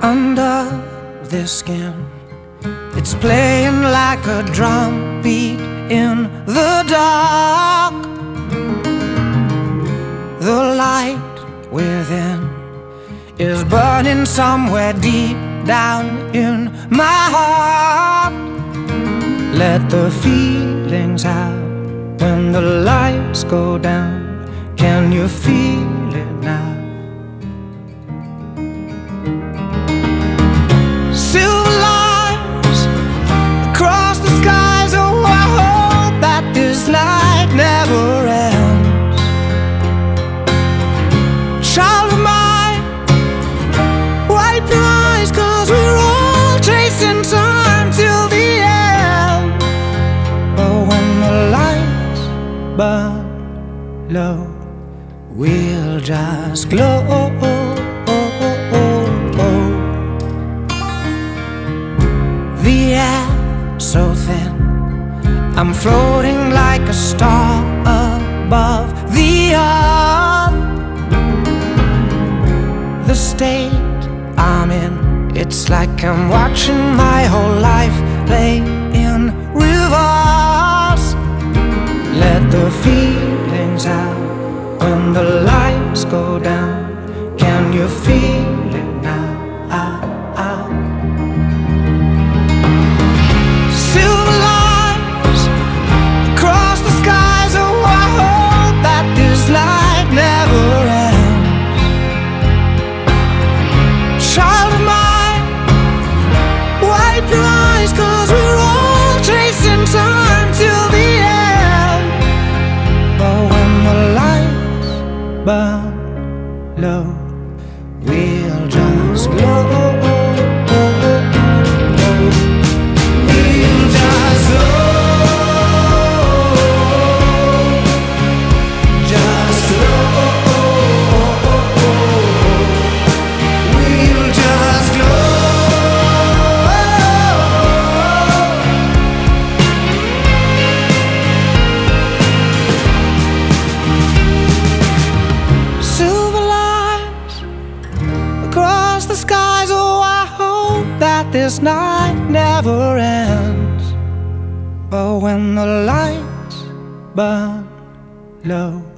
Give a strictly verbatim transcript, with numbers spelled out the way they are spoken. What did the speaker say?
under their skin. It's playing like a drum beat in the dark. The light within is burning somewhere deep down in my heart. Let the feelings out when the lights go down. Can you feel it now? Silver lines across the skies. Oh, I hope that this night never ends. Child of mine, wipe your eyes, 'cause we're all chasing time till the end. But when the lights burn low, we'll just glow. The air so thin, I'm floating like a star above the earth. The state I'm in, it's like I'm watching my whole life play in reverse. Let the feelings out when the lights go down. Can you feel it now? Ah, ah. Silver lines across the skies. Oh, I hope that this night never ends. Child of mine, wipe your eyes, 'cause we're all chasing time till the end. But when the lights burn low, we'll just glow. We'll just glow. Just glow. We'll just glow. Silver lines across the skies. Oh, I hope that this night never ends. But when the lights burn low,